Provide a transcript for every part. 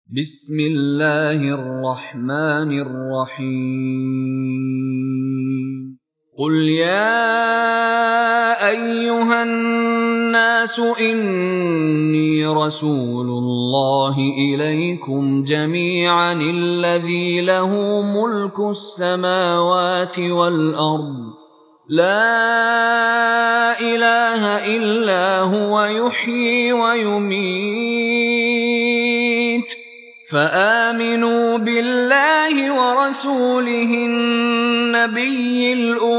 بسم الله الرحمن الرحيم. قل يا أيها الناس إني رسول الله إليكم جميعا الذي له ملك السماوات والأرض لا إله إلا هو يحيي ويميت فآمنوا بالله ورسوله النبي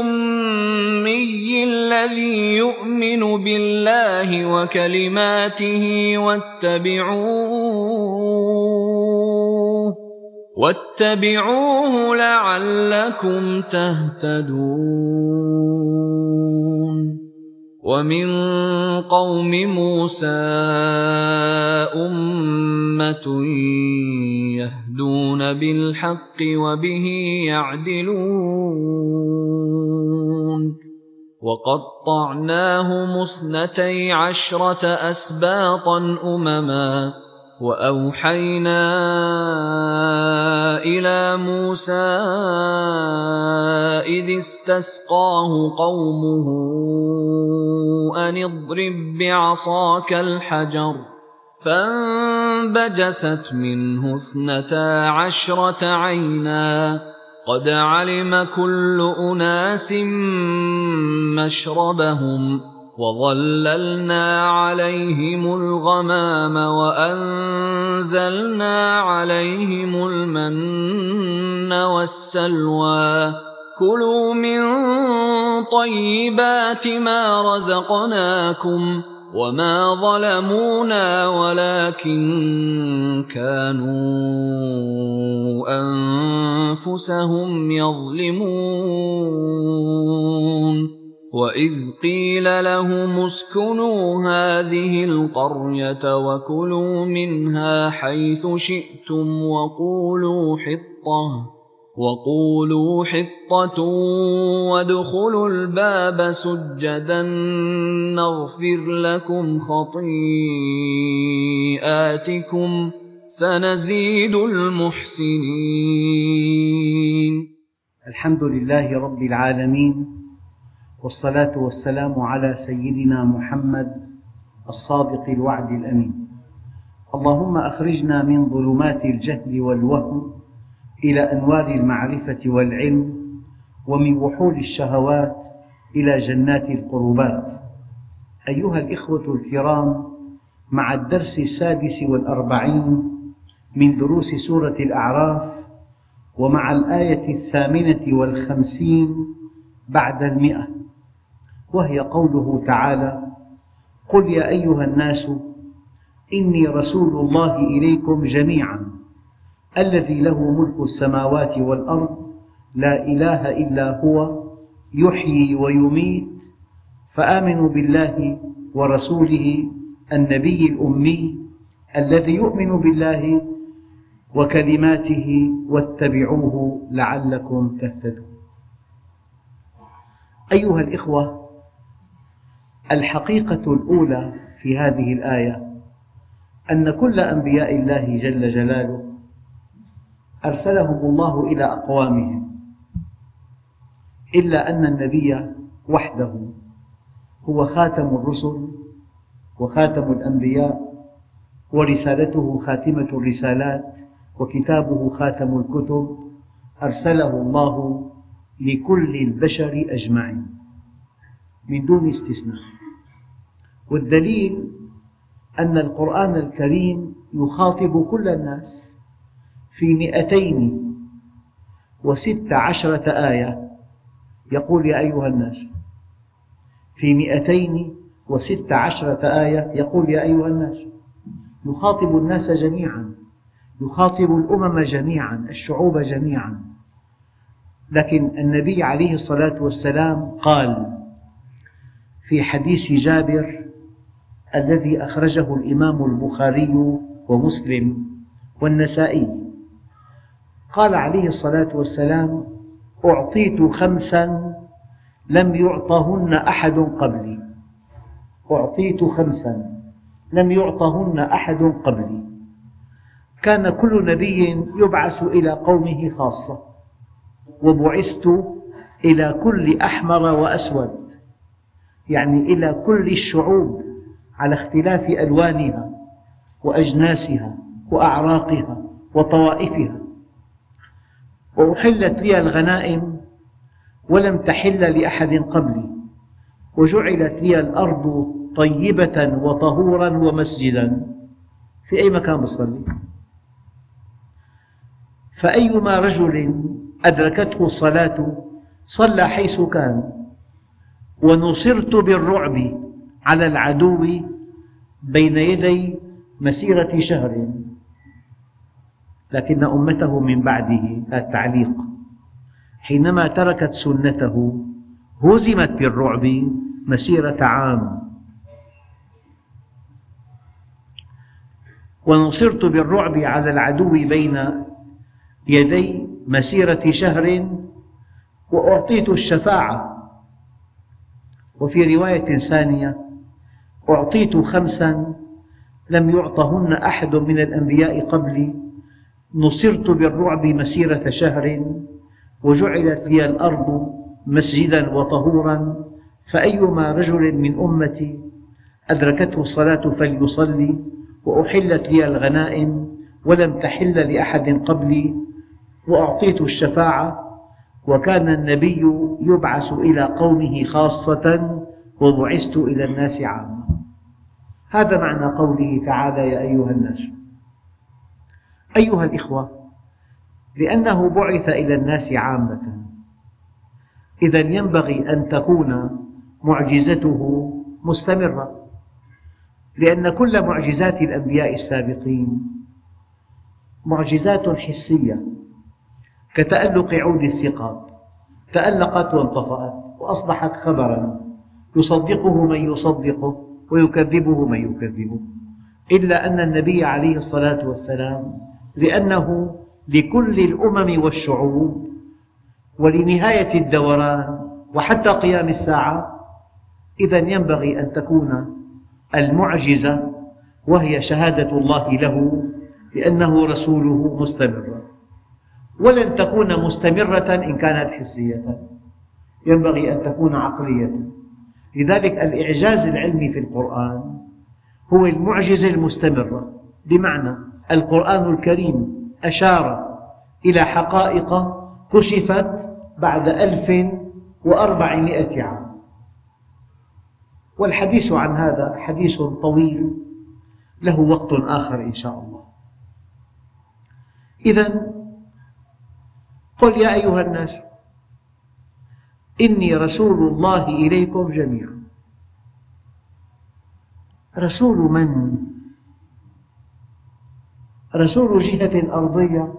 الأمي الذي يؤمن بالله وكلماته واتبعوه لعلكم تهتدون. ومن قوم موسى أمة يهدون بالحق وبه يعدلون. وقطعناهم 12 أسباطا أمما وأوحينا إلى موسى إذ استسقاه قومه أن اضرب بعصاك الحجر فانبجست منه 12 عينا قد علم كل أناس مشربهم وظللنا عليهم الغمام وأنزلنا عليهم المن والسلوى كلوا من طيبات ما رزقناكم وما ظلمونا ولكن كانوا أنفسهم يظلمون. وإذ قيل لهم اسكنوا هذه القرية وكلوا منها حيث شئتم وقولوا حطة وادخلوا الباب سجدا نغفر لكم خطيئاتكم سنزيد المحسنين. الحمد لله رب العالمين، والصلاة والسلام على سيدنا محمد الصادق الوعد الأمين. اللهم أخرجنا من ظلمات الجهل والوهم إلى أنوار المعرفة والعلم، ومن وحول الشهوات إلى جنات القربات. أيها الإخوة الكرام، مع الدرس 46 من دروس سورة الأعراف، ومع الآية 58 بعد 100، وهي قوله تعالى: قل يا أيها الناس إني رسول الله إليكم جميعا الذي له ملك السماوات والأرض لا إله إلا هو يحيي ويميت فآمنوا بالله ورسوله النبي الأمي الذي يؤمن بالله وكلماته واتبعوه لعلكم تهتدون. أيها الإخوة، الحقيقة الأولى في هذه الآية أن كل أنبياء الله جل جلاله أرسلهم الله إلى أقوامهم، إلا أن النبي وحده هو خاتم الرسل وخاتم الأنبياء، ورسالته خاتمة الرسالات، وكتابه خاتم الكتب، أرسله الله لكل البشر أجمعين من دون استثناء. والدليل أن القرآن الكريم يخاطب كل الناس في 216 آية، يقول يا أيها الناس. في 216 آية يقول يا أيها الناس، يخاطب الناس جميعا، يخاطب الأمم جميعا، الشعوب جميعا. لكن النبي عليه الصلاة والسلام قال في حديث جابر الذي أخرجه الإمام البخاري ومسلم والنسائي، قال عليه الصلاة والسلام: أعطيت 5 لم يعطهن أحد قبلي. أعطيت 5 لم يعطهن أحد قبلي. كان كل نبي يبعث إلى قومه خاصة، وبعثت إلى كل أحمر وأسود، يعني إلى كل الشعوب على اختلاف ألوانها وأجناسها وأعراقها وطوائفها. وأحلت لي الغنائم ولم تحل لأحد قبلي، وجعلت لي الأرض طيبة وطهورا ومسجدا، في أي مكان بصلي. فأيما رجل أدركته الصلاة صلى حيث كان. ونصرت بالرعب على العدو بين يدي مسيرة شهر. لكن أمته من بعده، التعليق، حينما تركت سنته هزمت بالرعب مسيرة عام. ونصرت بالرعب على العدو بين يدي مسيرة شهر، وأعطيت الشفاعة. وفي رواية ثانية: أعطيت 5 لم يعطهن أحد من الأنبياء قبلي. نصرت بالرعب مسيرة شهر، وجعلت لي الأرض مسجدا وطهورا. فأيما رجل من أمتي أدركته الصلاة فليصلي. وأحلت لي الغنائم ولم تحل لأحد قبلي. وأعطيت الشفاعة. وكان النبي يبعث إلى قومه خاصة، وبعثت إلى الناس عامة. هذا معنى قوله تعالى: يا أيها الناس. أيها الإخوة، لأنه بعث إلى الناس عامة، إذن ينبغي أن تكون معجزته مستمرة، لأن كل معجزات الأنبياء السابقين معجزات حسية، كتألق عود الثقاب، تألقت وانطفأت وأصبحت خبراً يصدقه من يصدقه ويكذبه من يكذبه. إلا أن النبي عليه الصلاة والسلام، لأنه لكل الأمم والشعوب ولنهاية الدوران وحتى قيام الساعة، إذن ينبغي أن تكون المعجزة وهي شهادة الله له لأنه رسوله مستمرة، ولن تكون مستمرة إن كانت حسية، ينبغي أن تكون عقلية. لذلك الإعجاز العلمي في القرآن هو المعجزة المستمرة، بمعنى القرآن الكريم أشار إلى حقائق كشفت بعد 1400 عام، والحديث عن هذا حديث طويل له وقت آخر إن شاء الله. إذن قل يا أيها الناس إني رسول الله إليكم جميعا. رسول من؟ رسول جهة أرضية،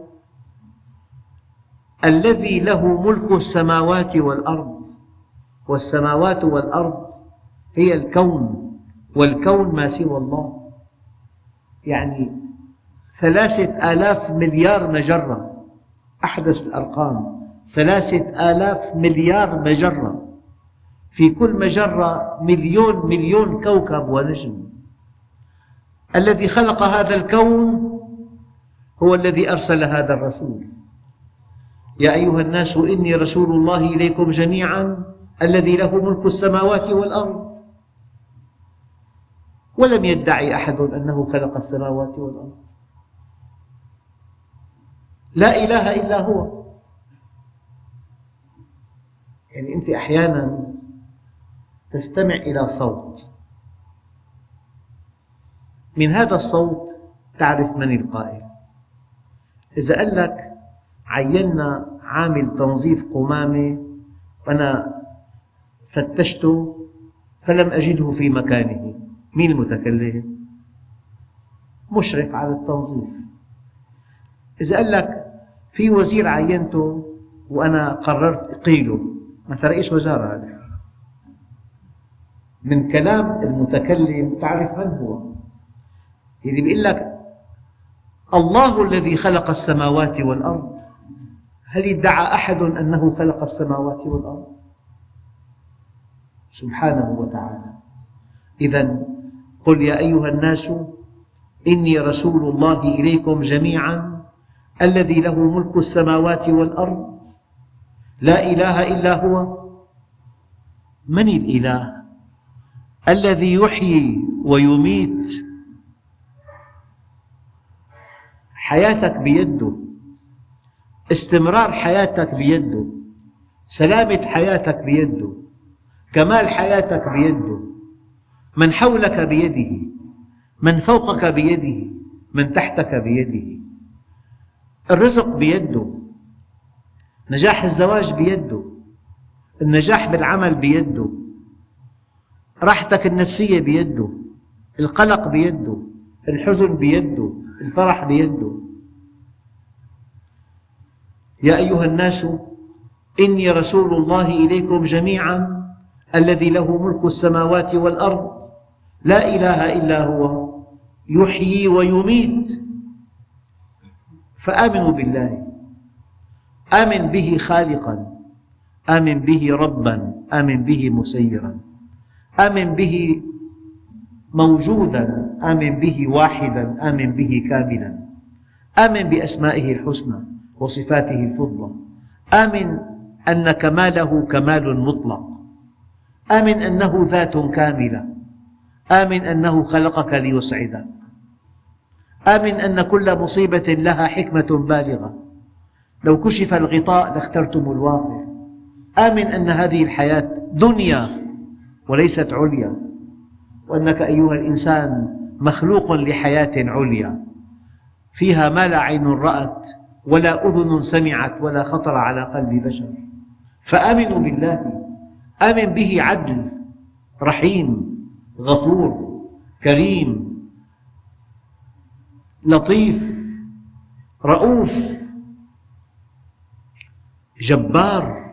الذي له ملك السماوات والأرض، والسماوات والأرض هي الكون، والكون ما سوى الله، يعني 3000 مليار مجرة. أحدث الأرقام 3000 مليار مجرة، في كل مجرة مليون كوكب ونجم. الذي خلق هذا الكون هو الذي أرسل هذا الرسول. يا أيها الناس إني رسول الله إليكم جميعا الذي له ملك السماوات والأرض. ولم يدعي أحد أنه خلق السماوات والأرض، لا إله إلا هو. يعني أنت أحياناً تستمع إلى صوت، من هذا الصوت تعرف من القائل. إذا قال لك عينا عامل تنظيف قمامة وأنا فتشته فلم أجده في مكانه، مين المتكلم؟ مشرف على التنظيف. إذا قال لك في وزير عينته وأنا قررت أقيله، مثل رئيس وزارة، هذا من كلام المتكلم تعرف من هو. اللي بيقول لك الله الذي خلق السماوات والأرض، هل ادعى أحد أنه خلق السماوات والأرض؟ سبحانه وتعالى. إذن قل يا أيها الناس إني رسول الله إليكم جميعا الذي له ملك السماوات والأرض لا إله إلا هو. من الإله؟ الذي يحيي ويميت. حياتك بيده، استمرار حياتك بيده، سلامة حياتك بيده، كمال حياتك بيده. من حولك بيده، من فوقك بيده، من تحتك بيده. الرزق بيده، نجاح الزواج بيده، النجاح بالعمل بيده، راحتك النفسية بيده، القلق بيده، الحزن بيده، الفرح بيده. يا أيها الناس إني رسول الله إليكم جميعا الذي له ملك السماوات والأرض لا إله إلا هو يحيي ويميت. فآمنوا بالله، آمن به خالقا، آمن به ربا، آمن به مسيرا، آمن به موجودا، آمن به واحدا، آمن به كاملا، آمن بأسمائه الحسنى وصفاته الفضلى، آمن أن كماله كمال مطلق، آمن أنه ذات كاملة، آمن أنه خلقك ليسعدك، آمن أن كل مصيبة لها حكمة بالغة، لو كشف الغطاء لاخترتم الواقع. آمن أن هذه الحياة دنيا وليست عليا، وأنك أيها الإنسان مخلوق لحياة عليا فيها ما لا عين رأت ولا أذن سمعت ولا خطر على قلب بشر. فآمنوا بالله، آمن به عدل، رحيم، غفور، كريم، لطيف، رؤوف، جبار.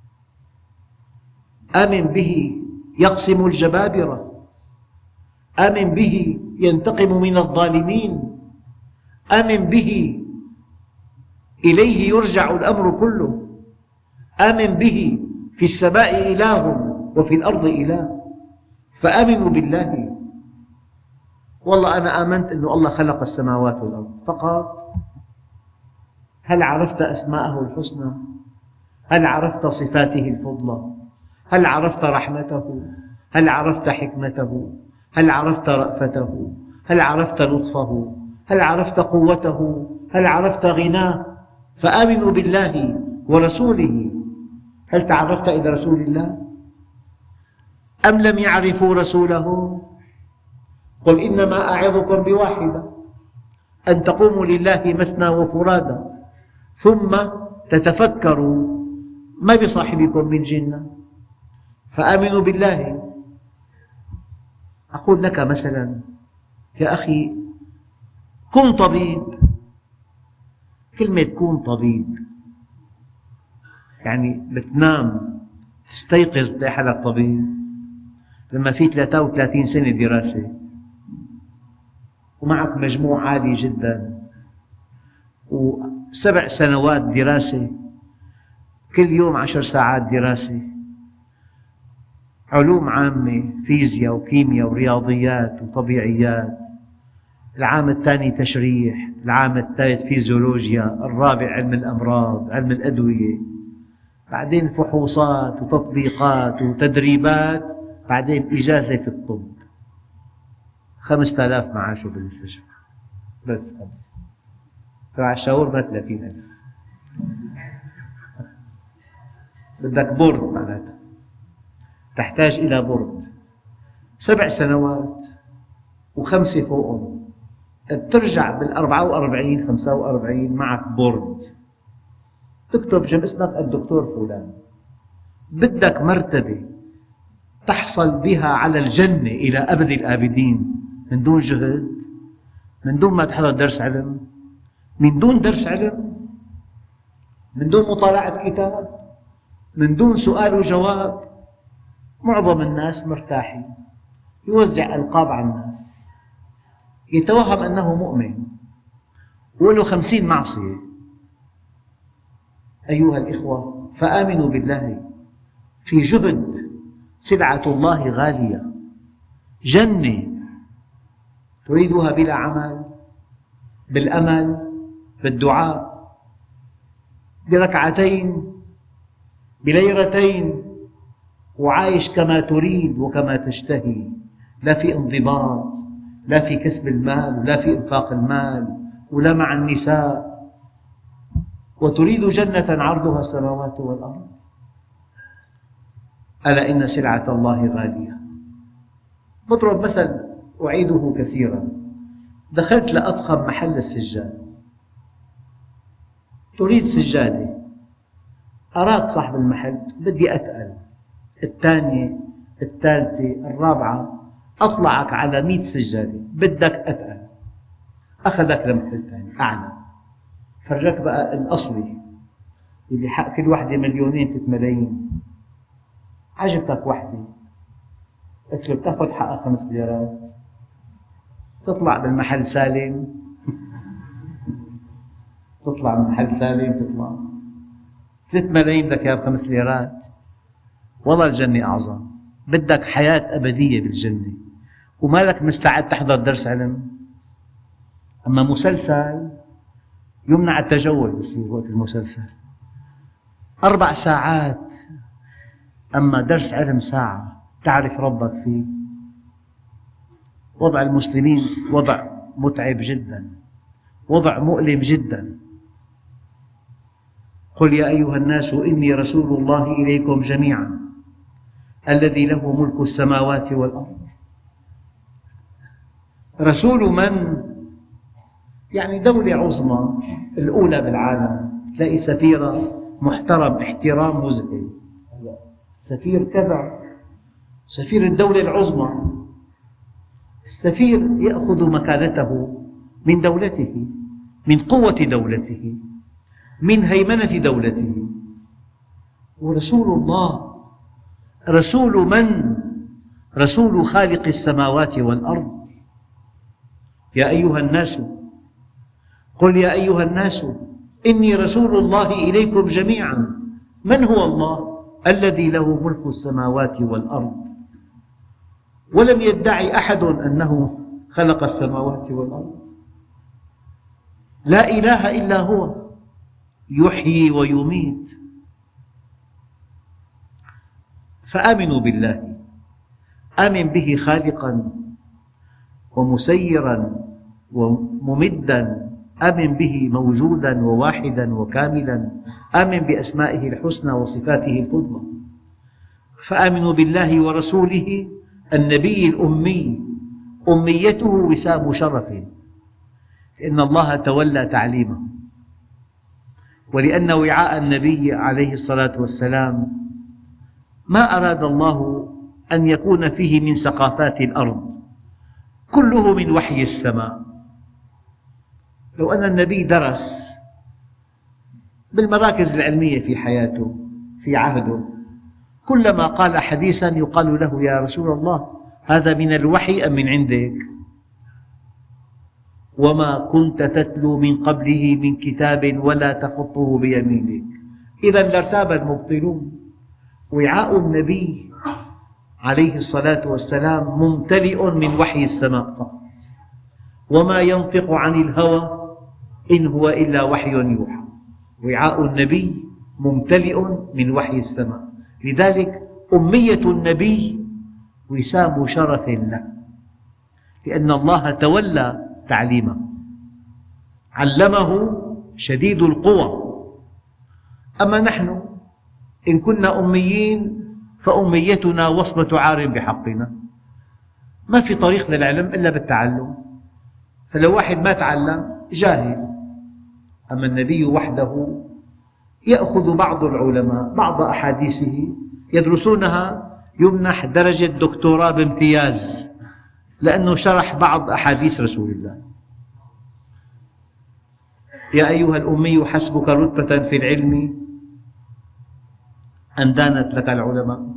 آمن به يقسم الجبابرة، آمن به ينتقم من الظالمين، آمن به إليه يرجع الأمر كله، آمن به في السماء إله وفي الأرض إله. فآمنوا بالله. والله أنا آمنت أن الله خلق السماوات والأرض فقط. هل عرفت أسماءه الحسنى؟ هل عرفت صفاته الفضلى؟ هل عرفت رحمته؟ هل عرفت حكمته؟ هل عرفت رأفته؟ هل عرفت لطفه؟ هل عرفت قوته؟ هل عرفت غناه؟ فآمنوا بالله ورسوله. هل تعرفت إلى رسول الله؟ أم لم يعرفوا رسوله؟ قل إنما أعظكم بواحدة، أن تقوموا لله مثنى وفرادى ثم تتفكروا ما بصاحبكم من جنة. فآمنوا بالله. أقول لك مثلا يا أخي كن طبيب. كلمة كن طبيب يعني بتنام تستيقظ تلاقي حالك طبيب. لما في 33 سنة دراسة ومعك مجموع عالي جدا و7 سنوات دراسة، كل يوم 10 ساعات دراسة، علوم عامة، فيزياء وكيمياء ورياضيات وطبيعيات، العام الثاني تشريح، العام الثالث فيزيولوجيا، الرابع علم الأمراض، علم الأدوية، بعدين فحوصات وتطبيقات وتدريبات، بعدين إجازة في الطب. 5000 معاشه بالمستشفى بس. تبع الشاورما 30,000. بدك بورد، معناتها تحتاج إلى بورد. 7 سنوات و5 فوقهم، بترجع بال44 45 معك بورد، تكتب جنب اسمك الدكتور فلان. بدك مرتبة تحصل بها على الجنة إلى أبد الآبدين من دون جهد، من دون ما تحضر درس علم، من دون درس علم، من دون مطالعة كتاب، من دون سؤال وجواب. معظم الناس مرتاحين، يوزع ألقاب على الناس، يتوهم أنه مؤمن وله 50 معصية. أيها الإخوة، فآمنوا بالله. في جهد، سلعة الله غالية، جنة تريدها بلا عمل، بالأمل، بالدعاء، بركعتين، بليرتين، وعايش كما تريد وكما تشتهي، لا في انضباط، لا في كسب المال ولا في إنفاق المال ولا مع النساء، وتريد جنة عرضها السماوات والأرض. ألا إن سلعة الله غالية. بضرب مثل أعيده كثيرا. دخلت لأضخم محل السجاد، تريد سجادة، أراك صاحب المحل بدي أتقل، الثانية، الثالثة، الرابعة، أطلعك على 100 سجادة بدك أتقل، أخذك لمحل ثاني أعلى، فرجاك بقى الأصلي اللي حق كل واحدة مليونين 3 ملايين. عجبتك واحدة، قلت له بتاخذ حقها 5 ليرات، تطلع بالمحل سالم. تطلع من محل سالم، تطلع 3 ملايين بدك اياها ب5 ليرات. والله الجنة أعظم، بدك حياة أبدية بالجنة ومالك مستعد تحضر درس علم. أما مسلسل يمنع التجول، بصير وقت المسلسل 4 ساعات، أما درس علم ساعة تعرف ربك فيه. وضع المسلمين وضع متعب جدا، وضع مؤلم جدا. قل يا أيها الناس إني رسول الله إليكم جميعا الذي له ملك السماوات والأرض. رسول من؟ يعني دولة عظمى الأولى بالعالم، تلاقي سفيرة محترم احترام مذهل، سفير كذا، سفير الدولة العظمى. السفير يأخذ مكانته من دولته، من قوة دولته، من هيمنة دولته. ورسول الله رسول من؟ رسول خالق السماوات والأرض. يا أيها الناس، قل يا أيها الناس إني رسول الله إليكم جميعا. من هو الله؟ الذي له ملك السماوات والأرض. ولم يدعي أحد أنه خلق السماوات والأرض. لا إله إلا هو يحيي ويميت. فآمنوا بالله، آمن به خالقا ومسيرا وممدا، آمن به موجودا وواحدا وكاملا، آمن بأسمائه الحسنى وصفاته الفضلى. فآمنوا بالله ورسوله النبي الأمي، أميته وسام شرف، لأن الله تولى تعليمه، ولأن وعاء النبي عليه الصلاة والسلام ما أراد الله أن يكون فيه من ثقافات الأرض، كله من وحي السماء. لو أن النبي درس بالمراكز العلمية في حياته في عهده، كلما قال حديثا يقال له يا رسول الله هذا من الوحي أم من عندك؟ وما كنت تتلو من قبله من كتاب ولا تخطه بيمينك، إذا لارتاب المبطلون. وعاء النبي عليه الصلاة والسلام ممتلئ من وحي السماء فقط، وما ينطق عن الهوى إن هو إلا وحي يوحى. وعاء النبي ممتلئ من وحي السماء، لذلك أمية النبي وسام شرف له، لأن الله تولى تعليمه، علمه شديد القوى. أما نحن إن كنا أميين فأميتنا وصمة عار بحقنا، ما في طريق للعلم إلا بالتعلم، فلو واحد ما تعلم جاهل. أما النبي وحده يأخذ بعض العلماء بعض أحاديثه يدرسونها، يمنح درجة دكتوراه بامتياز لأنه شرح بعض أحاديث رسول الله. يا أيها الأمي حسبك رتبة في العلم أن دانت لك العلماء.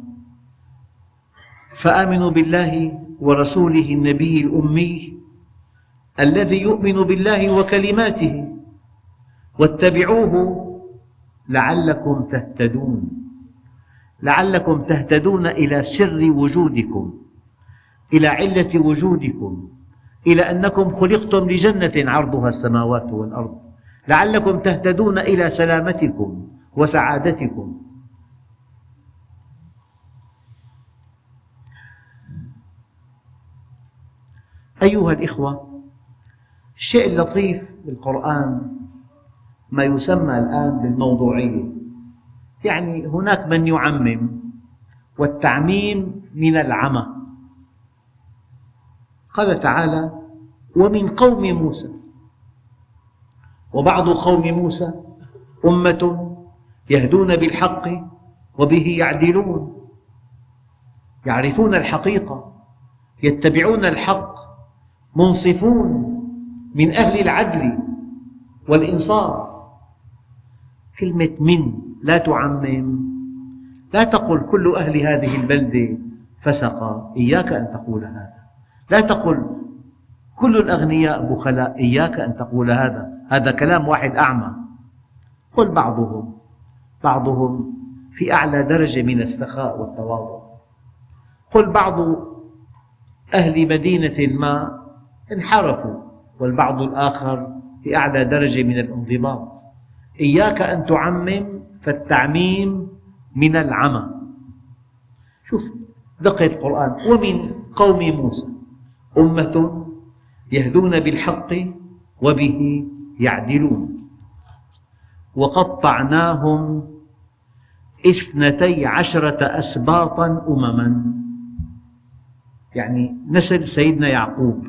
فآمنوا بالله ورسوله النبي الأمي الذي يؤمن بالله وكلماته، واتبعوه لعلكم تهتدون. لعلكم تهتدون إلى سر وجودكم، إلى علة وجودكم، إلى أنكم خلقتم لجنة عرضها السماوات والأرض لعلكم تهتدون إلى سلامتكم وسعادتكم. أيها الإخوة، الشيء اللطيف بالقرآن ما يسمى الآن بالموضوعية، يعني هناك من يعمم، والتعميم من العمى. قال تعالى: ومن قوم موسى، وبعض قوم موسى أمة يهدون بالحق وبه يعدلون، يعرفون الحقيقة، يتبعون الحق، منصفون، من أهل العدل والإنصاف. كلمة من لا تعمم، لا تقل كل أهل هذه البلدة فسقة، إياك أن تقول هذا. لا تقل كل الأغنياء بخلاء، إياك أن تقول هذا، هذا كلام واحد أعمى. قل بعضهم في أعلى درجة من السخاء والتواضع. قل بعض أهل مدينة ما انحرفوا، والبعض الآخر في أعلى درجة من الانضباط. إياك أن تعمم، فالتعميم من العمى. شوف دقة القرآن: ومن قوم موسى أمة يهدون بالحق وبه يعدلون، وقطعناهم 12 أسباطا أمما، يعني نسل سيدنا يعقوب.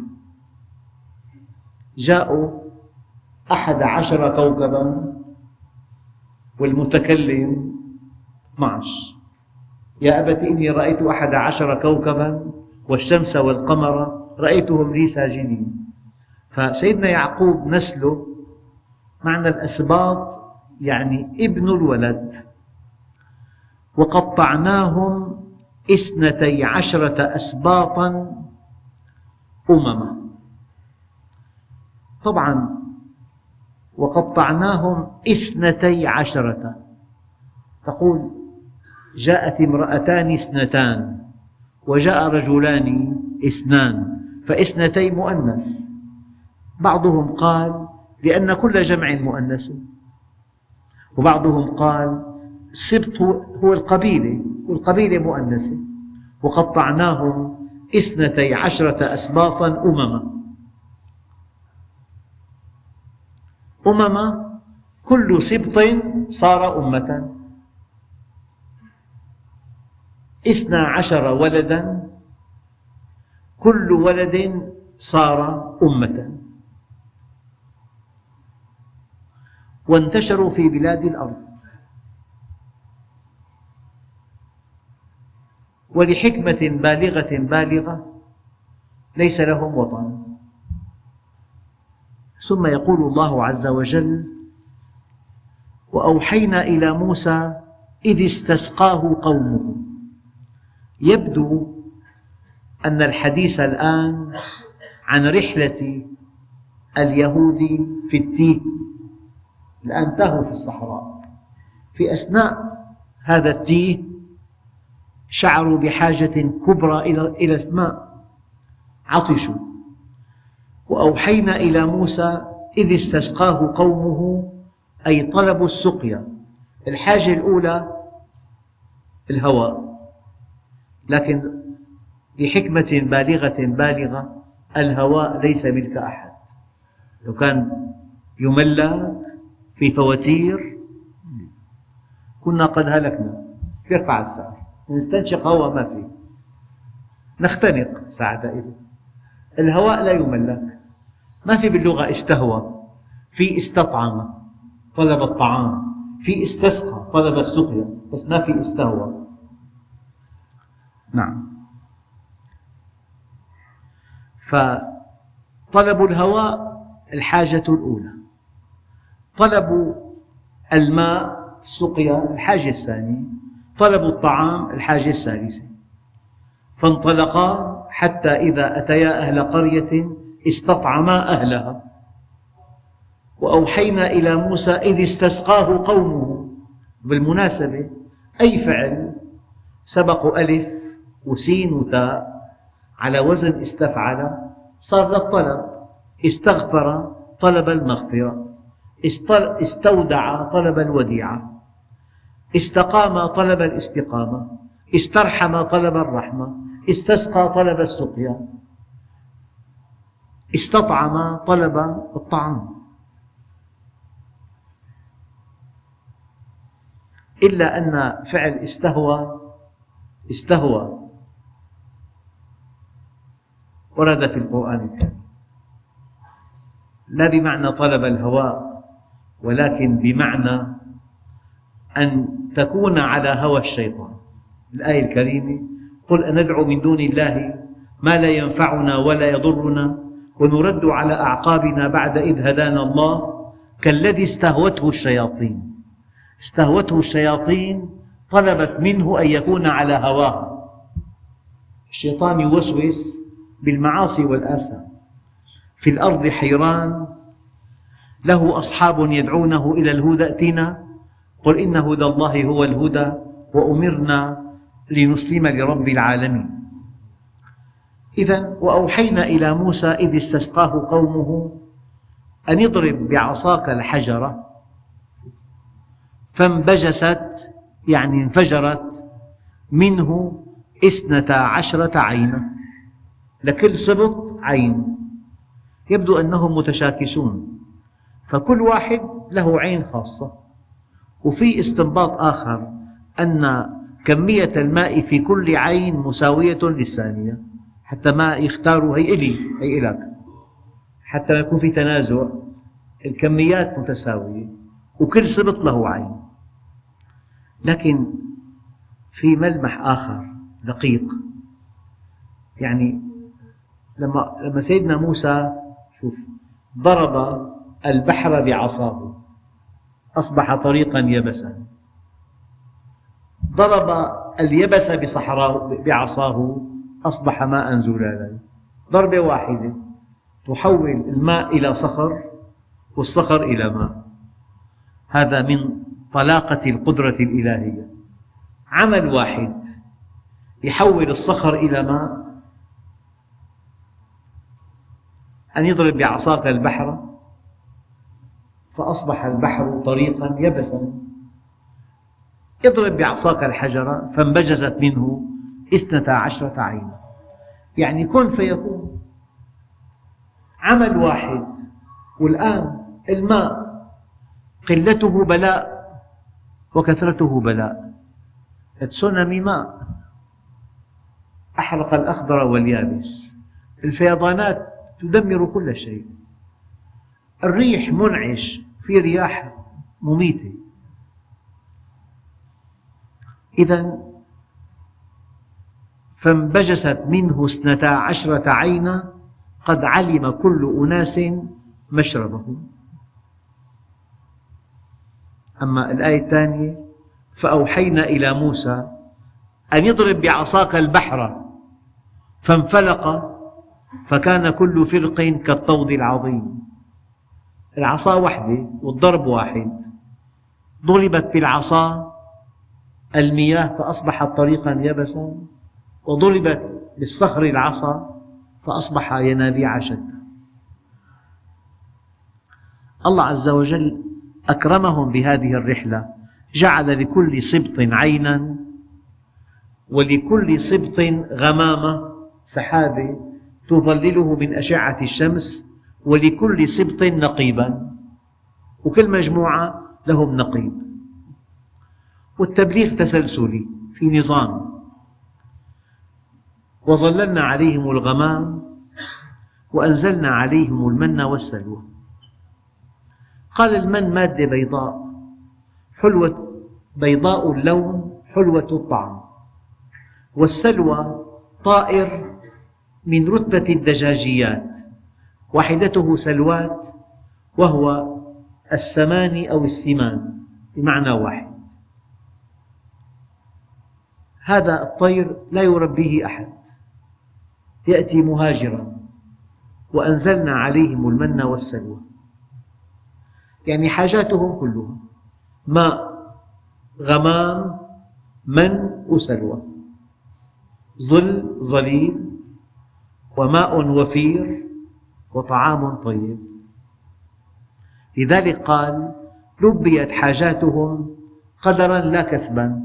جاءوا 11 كوكبا، والمتكلم 12. يا أبت إني رأيت 11 كوكبا والشمس والقمر رأيتهم لي ساجدين. فسيدنا يعقوب نسله، معنى الأسباط يعني ابن الولد. وقطعناهم 12 أسباطا أمما. طبعا وقطعناهم 12، تقول جاءت امرأتان 2 وجاء رجلان 2، فاثنتين مؤنث. بعضهم قال لأن كل جمع مؤنث، وبعضهم قال السبط هو القبيلة، والقبيلة مؤنثة. وقطعناهم 12 أسباطا أمما، كل سبط صار أمة. 12 ولدا، كل ولد صار أمة. وانتشروا في بلاد الأرض، ولحكمة بالغة ليس لهم وطن. ثم يقول الله عز وجل: وأوحينا إلى موسى إذ استسقاه قومه. يبدو أن الحديث الآن عن رحلة اليهود في التيه. الآن تاهوا في الصحراء، في أثناء هذا التيه شعروا بحاجة كبرى إلى الماء، عطشوا. وأوحينا إلى موسى إذ استسقاه قومه، أي طلبوا السقيا. الحاجة الأولى الهواء، لكن لحكمة بالغة الهواء ليس ملك أحد. لو كان يملك في فواتير كنا قد هلكنا. يرفع السعر، نستنشق هواء ما فيه، نختنق ساعتها. الهواء لا يملك، ما في باللغة استهوى. في استطعم طلب الطعام، في استسقى طلب السقيا، بس ما في استهوى. نعم، فطلبوا الهواء الحاجة الأولى، طلبوا الماء السقيا الحاجة الثانية، طلبوا الطعام الحاجة الثالثة. فانطلقا حتى إذا أتيا أهل قرية استطعما أهلها. وأوحينا إلى موسى إذ استسقاه قومه. بالمناسبة أي فعل سبق ألف وسين وتاء على وزن استفعل صار للطلب، استغفر طلب المغفرة، استودع طلب الوديعة، استقام طلب الاستقامة، استرحم طلب الرحمة، استسقى طلب السقيا، استطعم طلب الطعام. إلا أن فعل استهوى ورد في القرآن الكريم، لا بمعنى طلب الهواء، ولكن بمعنى أن تكون على هوى الشيطان. الآية الكريمة: قل أندعو من دون الله ما لا ينفعنا ولا يضرنا ونرد على أعقابنا بعد إذ هدانا الله كالذي استهوته الشياطين. استهوته الشياطين، طلبت منه أن يكون على هواها. الشيطان يوسوس بالمعاصي والآثام. في الأرض حيران له أصحاب يدعونه إلى الهدى ائتنا قل إن هدى الله هو الهدى وأمرنا لنسلم لرب العالمين. إذن وأوحينا إلى موسى إذ استسقاه قومه أن اضرب بعصاك الحجرة فانبجست، يعني انفجرت منه 12 عينا، لكل سبط عين. يبدو أنهم متشاكسون، فكل واحد له عين خاصة. وفي استنباط آخر أن كمية الماء في كل عين مساوية للثانية، حتى ما يختاروا هي إلي هي إلك، حتى ما يكون في تنازع، الكميات متساوية وكل سبط له عين. لكن في ملمح آخر دقيق، يعني لما سيدنا موسى ضرب البحر بعصاه أصبح طريقا يبسا، ضرب اليبس بعصاه أصبح ماء زلالا. ضربة واحدة تحول الماء إلى صخر والصخر إلى ماء. هذا من طلاقة القدرة الإلهية. عمل واحد يحول الصخر إلى ماء، أن يضرب بعصاك البحر فأصبح البحر طريقا يبسا، اضرب بعصاك الحجرة فانبجست منه 12 عينا، يعني كن فيكون. عمل واحد. والآن الماء قلته بلاء وكثرته بلاء. التسونامي ماء أحرق الأخضر واليابس، الفيضانات تدمر كل شيء، الريح منعش، في رياح مميتة. إذن فانبجست منه 12 عينا قد علم كل أناس مشربهم. أما الآية الثانية: فأوحينا إلى موسى أن اضرب بعصاك البحر فانفلق فكان كل فرق كالطود العظيم. العصا واحدة والضرب واحد، ضربت بالعصا المياه فأصبحت طريقا يبسا، وضربت بالصخر العصا فأصبح ينابيع شتى. الله عز وجل أكرمهم بهذه الرحلة، جعل لكل سبط عينا ولكل سبط غمامة، سحابة تظلله من أشعة الشمس، ولكل سبط نقيبا، وكل مجموعة لهم نقيب. والتبليغ تسلسلي في نظام. وظللنا عليهم الغمام وأنزلنا عليهم المن والسلوى. قال المن مادة بيضاء حلوة، بيضاء اللون حلوة الطعم، والسلوى طائر من رتبة الدجاجيات، واحدته سلوات، وهو السمان أو السمان بمعنى واحد. هذا الطير لا يربيه أحد، يأتي مهاجرا. وأنزلنا عليهم المن والسلوى، يعني حاجاتهم كلها ماء، غمام، من وسلوى، ظل ظليل، وماء وفير، وطعام طيب. لذلك قال: لبيت حاجاتهم قدرا لا كسبا.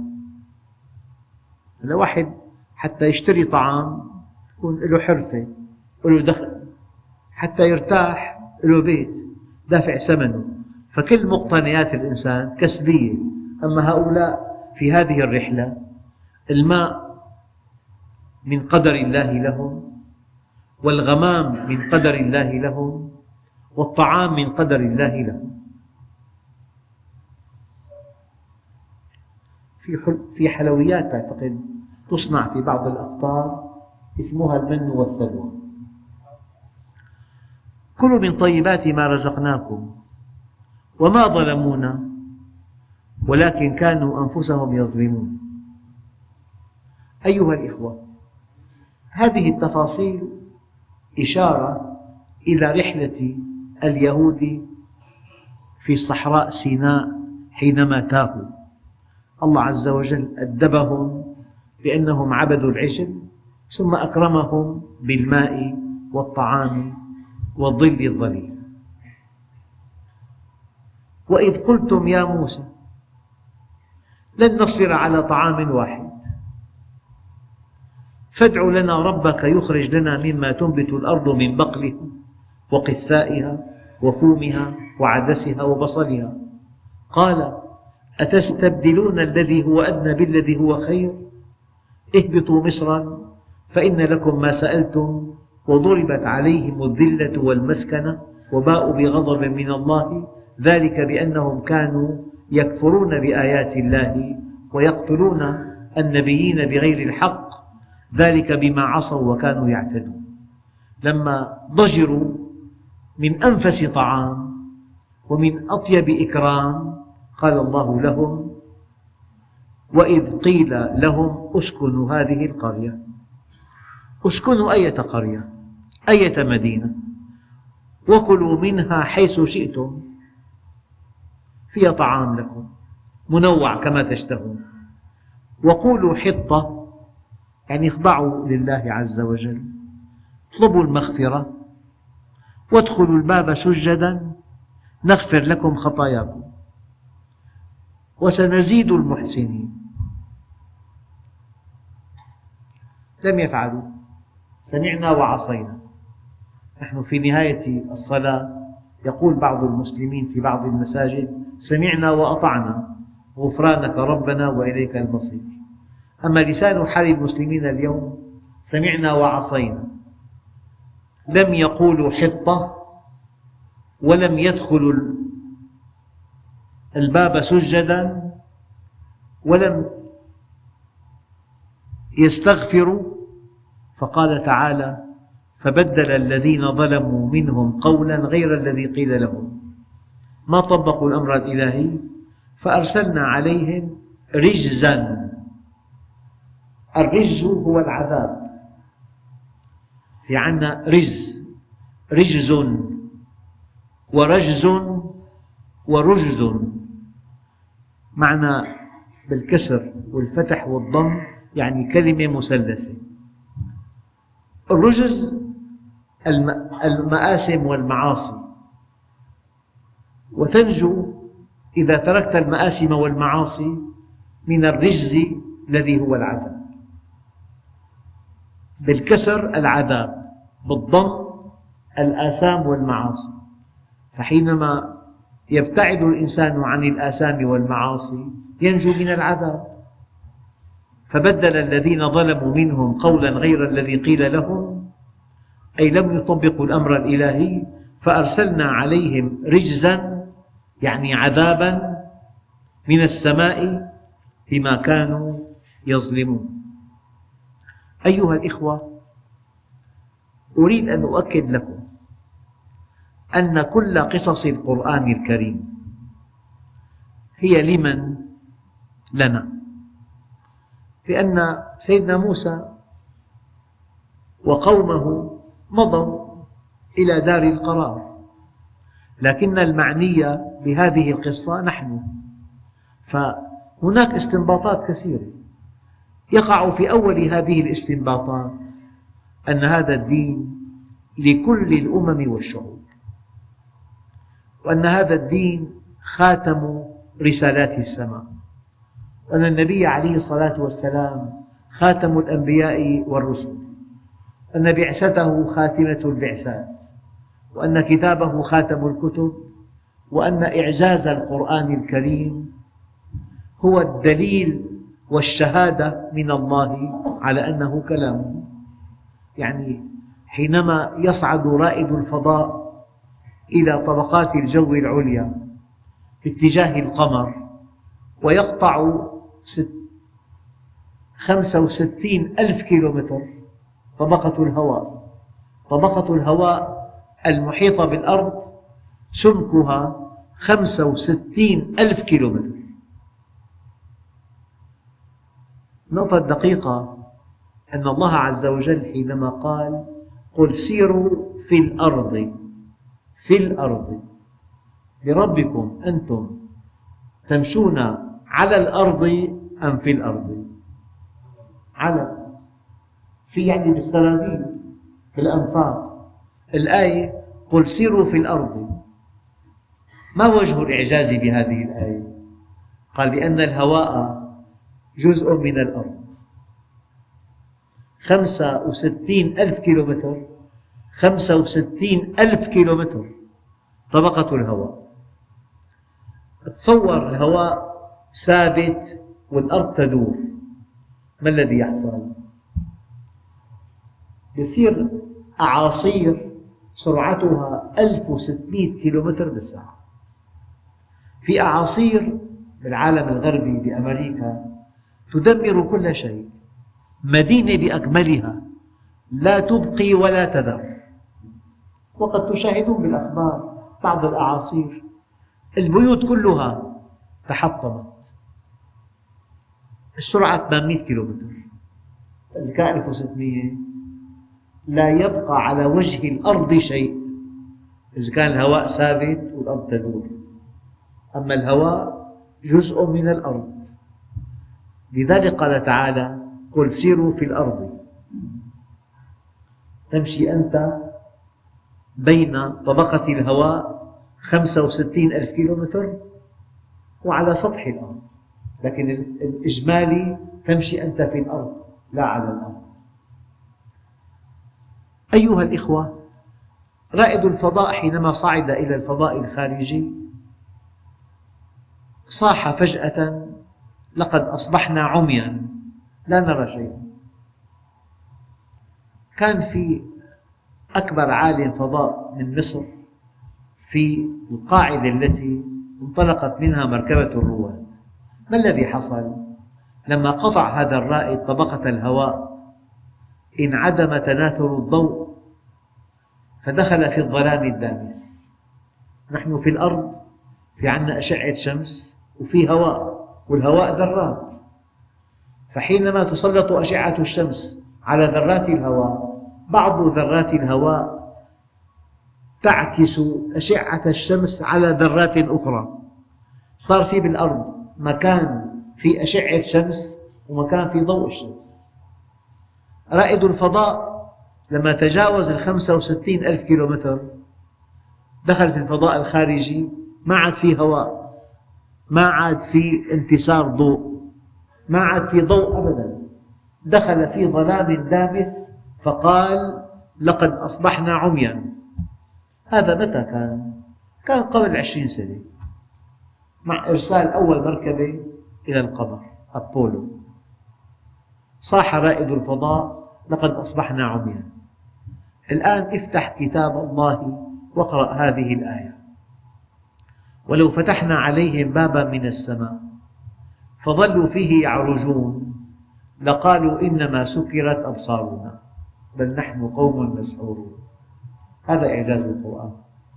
واحد حتى يشتري طعام يكون له حرفة له دخل، حتى يرتاح له بيت دافع ثمنه، فكل مقتنيات الإنسان كسبية. أما هؤلاء في هذه الرحلة الماء من قدر الله لهم، والغمام من قدر الله لهم، والطعام من قدر الله لهم. في حلويات أعتقد تصنع في بعض الأقطار اسمها المن والسلوى. كلوا من طيبات ما رزقناكم وما ظلمونا ولكن كانوا أنفسهم يظلمون. أيها الإخوة، هذه التفاصيل إشارة إلى رحلة اليهود في صحراء سيناء حينما تاهوا. الله عز وجل أدبهم بأنهم عبدوا العجل، ثم أكرمهم بالماء والطعام والظل الظليل. وإذ قلتم يا موسى لن نصبر على طعام واحد فادع لنا ربك يخرج لنا مما تنبت الأرض من بقلها وقثائها وفومها وعدسها وبصلها. قال: أتستبدلون الذي هو أدنى بالذي هو خير؟ اهبطوا مصرا فإن لكم ما سألتم وضربت عليهم الذلة والمسكنة وباءوا بغضب من الله ذلك بأنهم كانوا يكفرون بآيات الله ويقتلون النبيين بغير الحق ذلك بما عصوا وكانوا يعتدون. لما ضجروا من أنفس طعام ومن أطيب إكرام قال الله لهم: وإذ قيل لهم اسكنوا هذه القرية. اسكنوا أية قرية، أية مدينة، وكلوا منها حيث شئتم، فيها طعام لكم منوع كما تشتهون، وقولوا حطة، يعني اخضعوا لله عز وجل، اطلبوا المغفرة، وادخلوا الباب سجدا نغفر لكم خطاياكم وسنزيد المحسنين. لم يفعلوا، سمعنا وعصينا. نحن في نهاية الصلاة يقول بعض المسلمين في بعض المساجد: سمعنا وأطعنا غفرانك ربنا وإليك المصير. أما لسان حال المسلمين اليوم: سمعنا وعصينا. لم يقولوا حطة ولم يدخلوا الباب سجدا ولم يستغفروا. فقال تعالى: فبدل الذين ظلموا منهم قولا غير الذي قيل لهم. ما طبقوا الأمر الإلهي فأرسلنا عليهم رجزا. الرجز هو العذاب، في عنا رجز ورجز ورجز، معنى بالكسر والفتح والضم يعني كلمة مثلثة. الرجز المآثم والمعاصي، وتنجو إذا تركت المآثم والمعاصي من الرجز الذي هو العذاب. بالكسر العذاب، بالضم الآثام والمعاصي. فحينما يبتعد الإنسان عن الآثام والمعاصي ينجو من العذاب. فبدل الذين ظلموا منهم قولا غير الذي قيل لهم، أي لم يطبقوا الأمر الإلهي، فأرسلنا عليهم رجزا يعني عذابا من السماء بما كانوا يظلمون. أيها الإخوة، أريد أن أؤكد لكم أن كل قصص القرآن الكريم هي لمن؟ لنا. لأن سيدنا موسى وقومه مضوا إلى دار القرار، لكن المعني بهذه القصة نحن. فهناك استنباطات كثيرة. يقع في أول هذه الاستنباطات أن هذا الدين لكل الأمم والشعوب، وأن هذا الدين خاتم رسالات السماء، وأن النبي عليه الصلاة والسلام خاتم الأنبياء والرسل، أن بعثته خاتمة البعثات، وأن كتابه خاتم الكتب، وأن إعجاز القرآن الكريم هو الدليل والشهادة من الله على أنه كلامه. يعني حينما يصعد رائد الفضاء إلى طبقات الجو العليا باتجاه القمر ويقطع 65 ألف كيلومتر طبقة الهواء المحيطة بالأرض سمكها 65 ألف كيلومتر. النقطة الدقيقة أن الله عز وجل حينما قال قل سيروا في الأرض بربكم أنتم تمشون على الأرض أم في الأرض؟ على، في يعني بالسراديب بالأنفاق. الآية قل سيروا في الأرض، ما وجه الإعجاز بهذه الآية؟ قال لأن الهواء جزء من الأرض، 65 ألف كيلومتر، 65 ألف كيلومتر طبقة الهواء. تصور الهواء ثابت والأرض تدور، ما الذي يحصل؟ يصير أعاصير سرعتها 1600 كيلومتر بالساعة. في أعاصير بالعالم الغربي بأمريكا تدمر كل شيء، مدينة بأكملها لا تبقي ولا تذر. وقد تشاهدون بالأخبار بعض الأعاصير البيوت كلها تحطمت. السرعة 800 كيلومتر، إذا كان 1600 لا يبقى على وجه الأرض شيء إذا كان الهواء ثابت والأرض تدور. أما الهواء جزء من الأرض، لذلك قال تعالى قل سيروا في الأرض، تمشي أنت بين طبقة الهواء 65 ألف كيلومتر وعلى سطح الأرض، لكن الإجمالي تمشي أنت في الأرض لا على الأرض. أيها الإخوة، رائد الفضاء حينما صعد إلى الفضاء الخارجي صاح فجأة لقد أصبحنا عمياً لا نرى شيئا. كان في أكبر عالم فضاء من مصر في القاعدة التي انطلقت منها مركبة الرواد. ما الذي حصل؟ لما قطع هذا الرائد طبقة الهواء انعدم تناثر الضوء فدخل في الظلام الدامس. نحن في الأرض في عندنا أشعة شمس وفي هواء، والهواء ذرات، فحينما تسلط أشعة الشمس على ذرات الهواء بعض ذرات الهواء تعكس أشعة الشمس على ذرات أخرى. صار في بالأرض مكان في أشعة شمس ومكان في ضوء الشمس. رائد الفضاء لما تجاوز 65 ألف كيلومتر دخل في الفضاء الخارجي، ما عاد في هواء، ما عاد في انتشار ضوء، ما عاد في ضوء أبدا، دخل في ظلام دامس فقال لقد أصبحنا عمياً. هذا متى كان؟ كان قبل 20 سنة مع إرسال أول مركبة إلى القمر أبولو. صاح رائد الفضاء لقد أصبحنا عمياً. الآن افتح كتاب الله واقرأ هذه الآية: ولو فتحنا عليهم بابا من السماء فظلوا فيه يعرجون لقالوا إنما سكرت أبصارنا بل نحن قوم مسحورون. هذا إعجاز القرآن.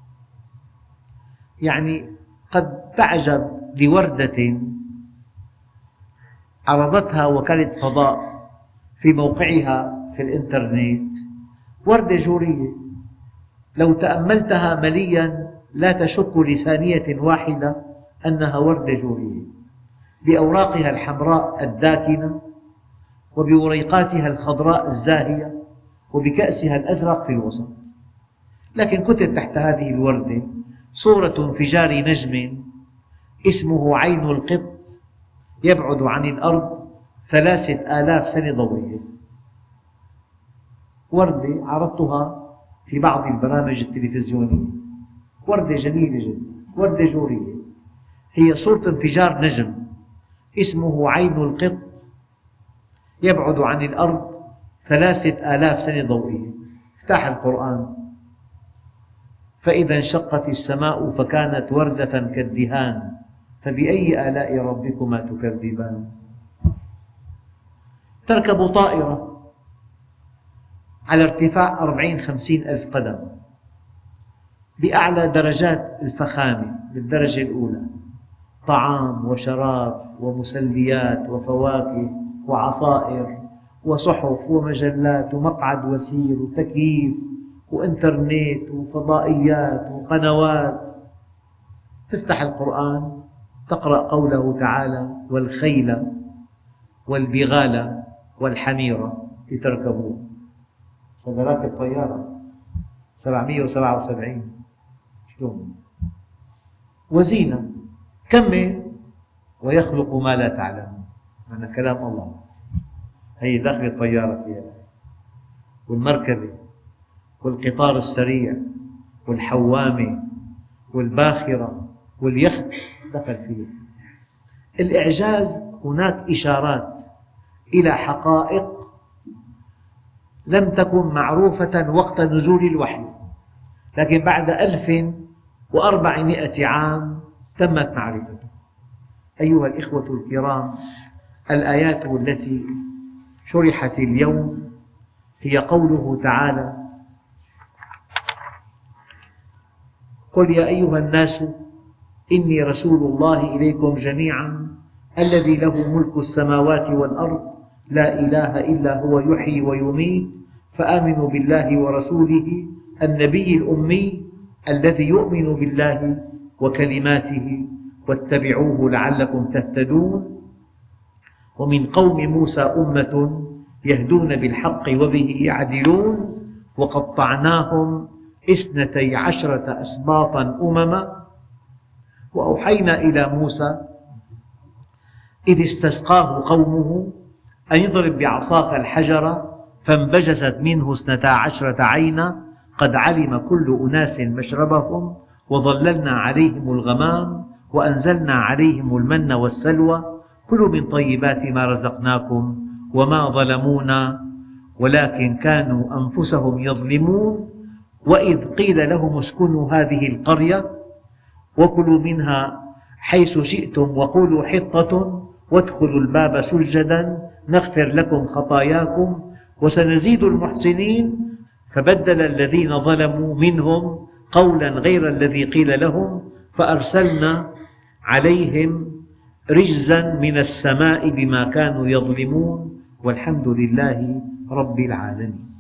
يعني قد تعجب لوردة عرضتها وكالة فضاء في موقعها في الإنترنت، وردة جورية لو تأملتها ملياً لا تشك لثانية واحدة أنها وردة جورية، بأوراقها الحمراء الداكنة وبوريقاتها الخضراء الزاهية وبكأسها الأزرق في الوسط. لكن كتب تحت هذه الوردة صورة انفجار نجم اسمه عين القط يبعد عن الأرض 3000 سنة ضوئية. وردة عرضتها في بعض البرامج التلفزيونية، وردة جميلة جدا، وردة جورية، هي صورة انفجار نجم اسمه عين القط يبعد عن الأرض 3000 سنة ضوئية. افتح القرآن: فإذا انشقت السماء فكانت وردة كالدهان فبأي آلاء ربكما تكذبان. تركب طائرة على ارتفاع 40-50 ألف قدم بأعلى درجات الفخامة، بالدرجة الأولى طعام وشراب ومسليات وفواكه وعصائر وصحف ومجلات ومقعد وسير وتكييف وإنترنت وفضائيات وقنوات. تفتح القرآن تقرأ قوله تعالى: والخيل والبغال والحمير لتركبوه. هذا راكب طيارة 777 شلون؟ وزينة. كمل: ويخلق ما لا تعلمون. معنى كلام الله، هي داخل الطيارة فيها، والمركبة والقطار السريع والحوامة والباخرة واليخت دخل فيه. الإعجاز هناك إشارات إلى حقائق لم تكن معروفة وقت نزول الوحي، لكن بعد 1400 عام تمت معرفته. أيها الإخوة الكرام، الآيات التي شرحت اليوم هي قوله تعالى: قل يا أيها الناس إني رسول الله إليكم جميعا الذي له ملك السماوات والأرض لا إله إلا هو يحيي ويميت فآمنوا بالله ورسوله النبي الأمي الذي يؤمن بالله وكلماته واتبعوه لعلكم تهتدون. ومن قوم موسى أمة يهدون بالحق وبه يعدلون وقطعناهم 12 أسباطا أمما وأوحينا إلى موسى إذ استسقاه قومه أن يضرب بعصاك الحجر فانبجست منه 12 عينا قد علم كل أناس مشربهم وظللنا عليهم الغمام وأنزلنا عليهم المن والسلوى كلوا من طيبات ما رزقناكم وما ظلمونا ولكن كانوا أنفسهم يظلمون. وإذ قيل لهم اسكنوا هذه القرية وكلوا منها حيث شئتم وقولوا حطة وادخلوا الباب سجدا نغفر لكم خطاياكم وسنزيد المحسنين فبدل الذين ظلموا منهم قولا غير الذي قيل لهم فأرسلنا عليهم رجزا من السماء بما كانوا يظلمون والحمد لله رب العالمين.